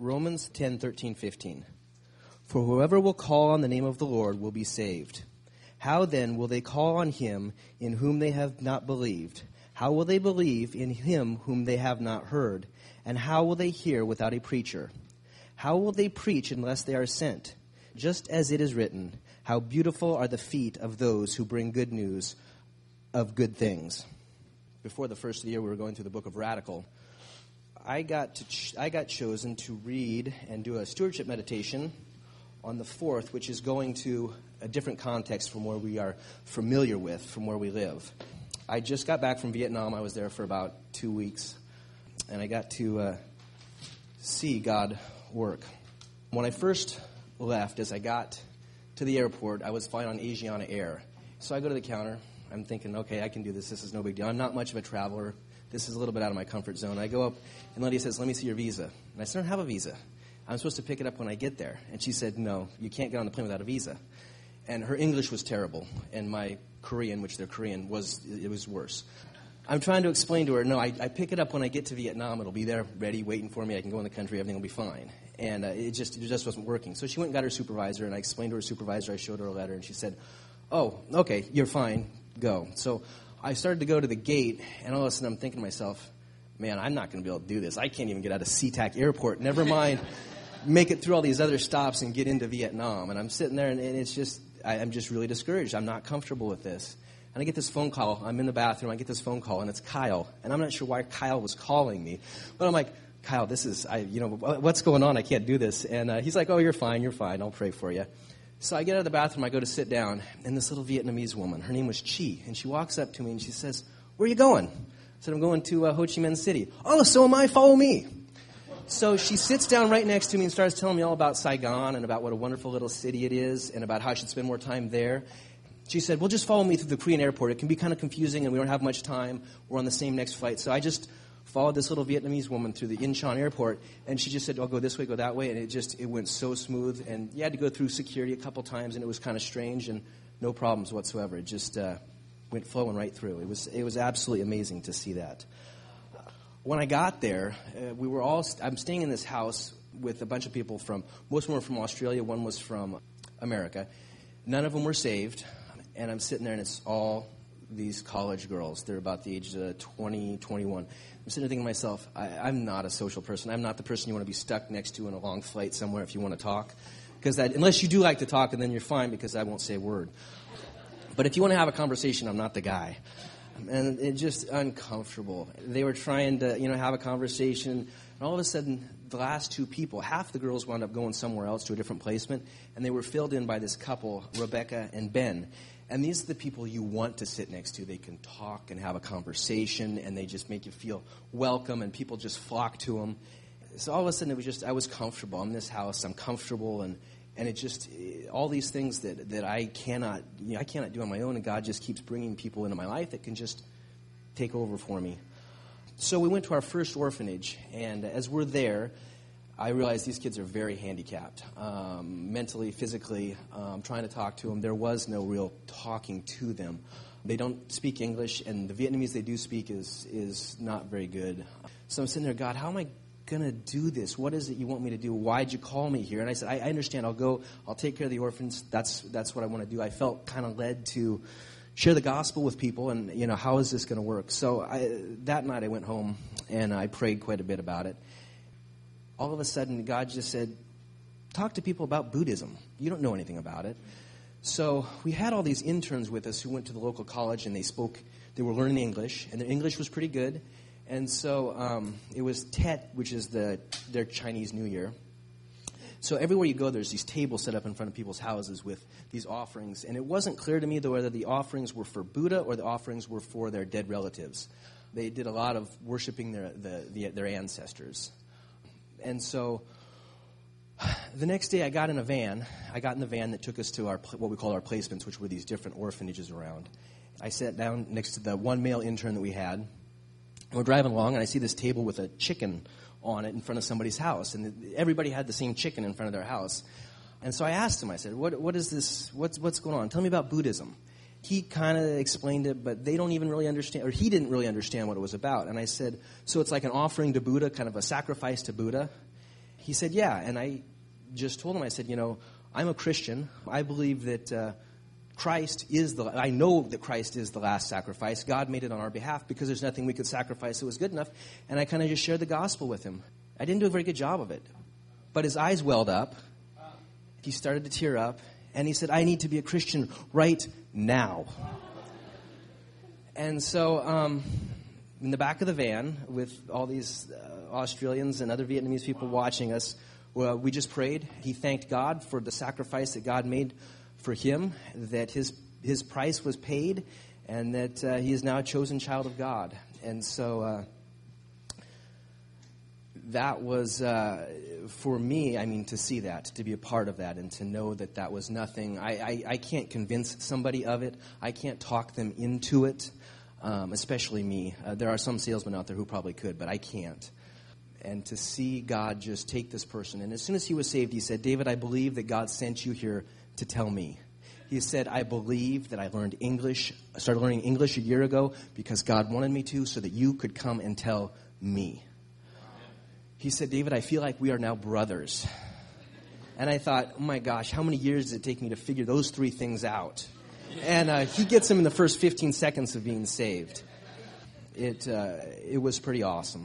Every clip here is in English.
Romans 10:13-15. For whoever will call on the name of the Lord will be saved. How then will they call on him in whom they have not believed? How will they believe in him whom they have not heard? And how will they hear without a preacher? How will they preach unless they are sent? Just as it is written, how beautiful are the feet of those who bring good news of good things. Before the first of the year, we were going through the book of Radical. I got chosen to read and do a stewardship meditation on the 4th, which is going to a different context from where we are familiar with, from where we live. I just got back from Vietnam. I was there for about 2 weeks, and I got to see God work. When I first left, as I got to the airport, I was flying on Asiana Air. So I go to the counter. I'm thinking, okay, I can do this. This is no big deal. I'm not much of a traveler. This is a little bit out of my comfort zone. I go up, and the lady says, let me see your visa. And I said, I don't have a visa. I'm supposed to pick it up when I get there. And she said, no, you can't get on the plane without a visa. And her English was terrible, and my Korean, which they're Korean, was worse. I'm trying to explain to her, no, I pick it up when I get to Vietnam. It'll be there, ready, waiting for me. I can go in the country. Everything will be fine. And it just wasn't working. So she went and got her supervisor, and I explained to her supervisor. I showed her a letter, and she said, oh, okay, you're fine. Go. So I started to go to the gate, and all of a sudden I'm thinking to myself, man, I'm not going to be able to do this. I can't even get out of SeaTac Airport. Never mind make it through all these other stops and get into Vietnam. And I'm sitting there, and it's just, I'm just really discouraged. I'm not comfortable with this. And I get this phone call. I'm in the bathroom. I get this phone call, and it's Kyle. And I'm not sure why Kyle was calling me. But I'm like, Kyle, this is, what's going on? I can't do this. And he's like, oh, you're fine. I'll pray for you. So I get out of the bathroom, I go to sit down, and this little Vietnamese woman, her name was Chi, and she walks up to me and she says, where are you going? I said, I'm going to Ho Chi Minh City. Oh, so am I, follow me. So she sits down right next to me and starts telling me all about Saigon and about what a wonderful little city it is and about how I should spend more time there. She said, well, just follow me through the Korean airport. It can be kind of confusing and we don't have much time. We're on the same next flight. So I just followed this little Vietnamese woman through the Incheon airport, and she just said, I'll go this way, go that way, and it went so smooth. And you had to go through security a couple times, and it was kind of strange, and no problems whatsoever. It just went flowing right through. It was absolutely amazing to see that. When I got there, I'm staying in this house with a bunch of people most of them were from Australia, one was from America. None of them were saved, and I'm sitting there, and it's all these college girls. They're about the age of 20, 21. I'm sitting there thinking to myself, I'm not a social person. I'm not the person you want to be stuck next to in a long flight somewhere if you want to talk. Because unless you do like to talk, and then you're fine because I won't say a word. But if you want to have a conversation, I'm not the guy. And it's just uncomfortable. They were trying to, have a conversation. And all of a sudden, the last two people, half the girls wound up going somewhere else to a different placement. And they were filled in by this couple, Rebecca and Ben. And these are the people you want to sit next to. They can talk and have a conversation, and they just make you feel welcome, and people just flock to them. So all of a sudden, I was comfortable. I'm in this house. I'm comfortable, and it just, all these things that I cannot do on my own, and God just keeps bringing people into my life that can just take over for me. So we went to our first orphanage, and as we're there, I realized these kids are very handicapped, mentally, physically, trying to talk to them. There was no real talking to them. They don't speak English, and the Vietnamese they do speak is not very good. So I'm sitting there, God, how am I going to do this? What is it you want me to do? Why'd you call me here? And I said, I understand. I'll take care of the orphans. That's what I want to do. I felt kind of led to share the gospel with people, and, how is this going to work? So that night I went home, and I prayed quite a bit about it. All of a sudden, God just said, talk to people about Buddhism. You don't know anything about it. So we had all these interns with us who went to the local college, and they were learning English, and their English was pretty good. And so it was Tet, which is their Chinese New Year. So everywhere you go, there's these tables set up in front of people's houses with these offerings. And it wasn't clear to me whether the offerings were for Buddha or the offerings were for their dead relatives. They did a lot of worshiping their ancestors. And so the next day I got in the van that took us to what we call our placements, which were these different orphanages around. I sat down next to the one male intern that we had. And we're driving along, and I see this table with a chicken on it in front of somebody's house. And everybody had the same chicken in front of their house. And so I asked him, I said, what is this? What's going on? Tell me about Buddhism. He kind of explained it, but they don't even really understand, or he didn't really understand what it was about. And I said, so it's like an offering to Buddha, kind of a sacrifice to Buddha? He said, yeah. And I just told him, I said, I'm a Christian. I believe that I know that Christ is the last sacrifice. God made it on our behalf because there's nothing we could sacrifice that was good enough. And I kind of just shared the gospel with him. I didn't do a very good job of it. But his eyes welled up. He started to tear up. And he said, I need to be a Christian right now. And so in the back of the van with all these Australians and other Vietnamese people watching us, we just prayed. He thanked God for the sacrifice that God made for him, that his price was paid, and that he is now a chosen child of God. And so that was, for me, to see that, to be a part of that, and to know that that was nothing. I can't convince somebody of it. I can't talk them into it, especially me. There are some salesmen out there who probably could, but I can't. And to see God just take this person. And as soon as he was saved, he said, David, I believe that God sent you here to tell me. He said, I believe that I learned English. I started learning English a year ago because God wanted me to, so that you could come and tell me. He said, David, I feel like we are now brothers. And I thought, oh my gosh, how many years does it take me to figure those three things out? And he gets them in the first 15 seconds of being saved. It was pretty awesome.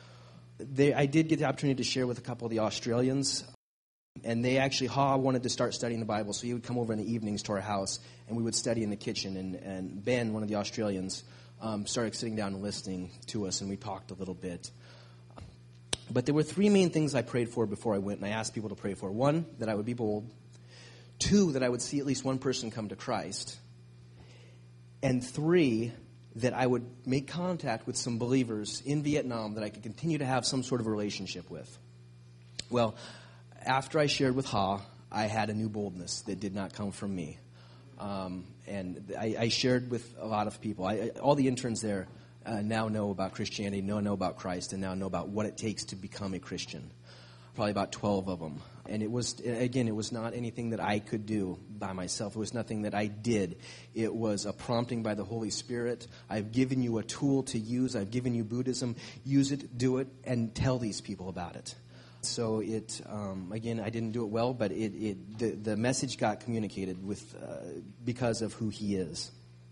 I did get the opportunity to share with a couple of the Australians, and they actually, wanted to start studying the Bible, so he would come over in the evenings to our house, and we would study in the kitchen, and Ben, one of the Australians, started sitting down and listening to us, and we talked a little bit. But there were three main things I prayed for before I went, and I asked people to pray for. One, that I would be bold. Two, that I would see at least one person come to Christ. And three, that I would make contact with some believers in Vietnam that I could continue to have some sort of a relationship with. Well, after I shared with Ha, I had a new boldness that did not come from me. And I shared with a lot of people. All the interns there now know about Christianity, know about Christ, and now know about what it takes to become a Christian. Probably about 12 of them. And it was not anything that I could do by myself. It was nothing that I did. It was a prompting by the Holy Spirit. I've given you a tool to use. I've given you Buddhism. Use it, do it, and tell these people about it. So I didn't do it well, but the message got communicated because of who he is.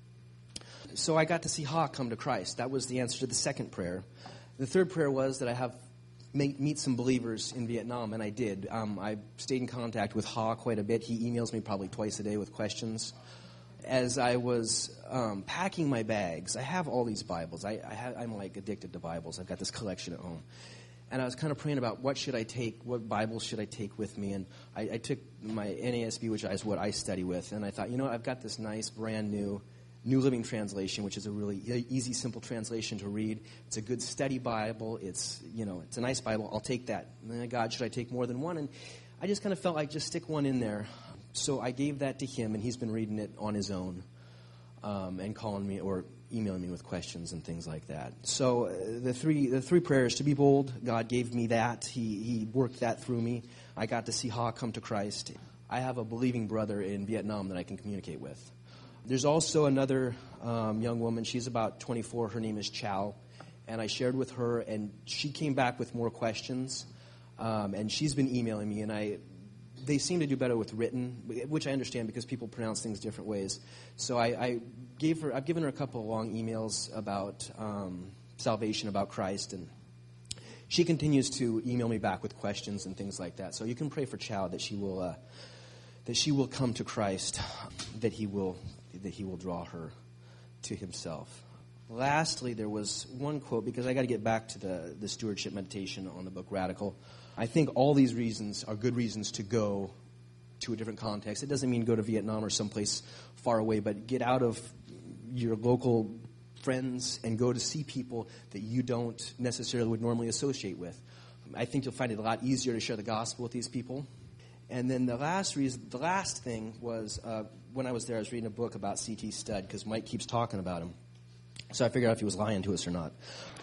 So I got to see Ha come to Christ. That was the answer to the second prayer. The third prayer was that I meet some believers in Vietnam, and I did. I stayed in contact with Ha quite a bit. He emails me probably twice a day with questions. As I was packing my bags, I have all these Bibles. I'm like addicted to Bibles. I've got this collection at home. And I was kind of praying about what should I take, what Bibles should I take with me. And I took my NASB, which is what I study with, and I thought, I've got this nice, brand new New Living Translation, which is a really easy, simple translation to read. It's a good study Bible. It's a nice Bible. I'll take that. God, should I take more than one? And I just kind of felt like just stick one in there. So I gave that to him, and he's been reading it on his own and calling me or emailing me with questions and things like that. So the three prayers, to be bold, God gave me that. He worked that through me. I got to see Ha come to Christ. I have a believing brother in Vietnam that I can communicate with. There's also another young woman. She's about 24. Her name is Chow. And I shared with her, and she came back with more questions. And she's been emailing me, and they seem to do better with written, which I understand because people pronounce things different ways. So I've given her a couple of long emails about salvation, about Christ, and she continues to email me back with questions and things like that. So you can pray for Chow that she will come to Christ, that he will draw her to himself. Lastly, there was one quote, because I got to get back to the stewardship meditation on the book Radical. I think all these reasons are good reasons to go to a different context. It doesn't mean go to Vietnam or someplace far away, but get out of your local friends and go to see people that you don't necessarily would normally associate with. I think you'll find it a lot easier to share the gospel with these people. And then the last thing was when I was there, I was reading a book about C.T. Studd because Mike keeps talking about him. So I figured out if he was lying to us or not.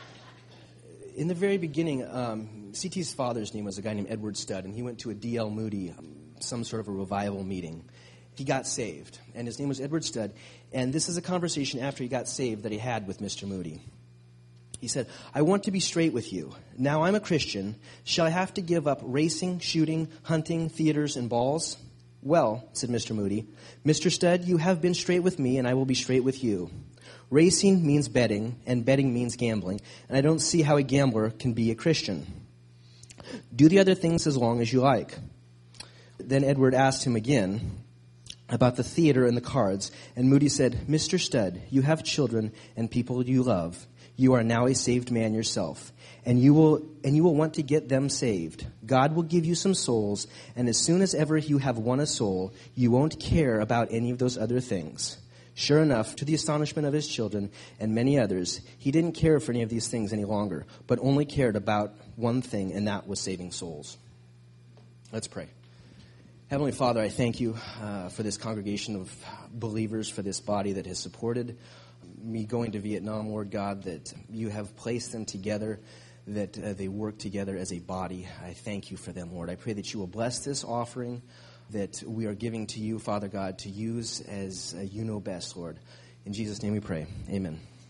In the very beginning, C.T.'s father's name was a guy named Edward Studd, and he went to a D.L. Moody, some sort of a revival meeting. He got saved, and his name was Edward Studd. And this is a conversation after he got saved that he had with Mr. Moody. He said, I want to be straight with you. Now I'm a Christian. Shall I have to give up racing, shooting, hunting, theaters, and balls? Well, said Mr. Moody, Mr. Studd, you have been straight with me, and I will be straight with you. Racing means betting, and betting means gambling, and I don't see how a gambler can be a Christian. Do the other things as long as you like. Then Edward asked him again about the theater and the cards, and Moody said, Mr. Studd, you have children and people you love. You are now a saved man yourself, and you will want to get them saved. God will give you some souls, and as soon as ever you have won a soul, you won't care about any of those other things. Sure enough, to the astonishment of his children and many others, he didn't care for any of these things any longer, but only cared about one thing, and that was saving souls. Let's pray. Heavenly Father, I thank you for this congregation of believers, for this body that has supported me going to Vietnam, Lord God, that you have placed them together, that they work together as a body. I thank you for them, Lord. I pray that you will bless this offering that we are giving to you, Father God, to use as you know best, Lord. In Jesus' name we pray. Amen.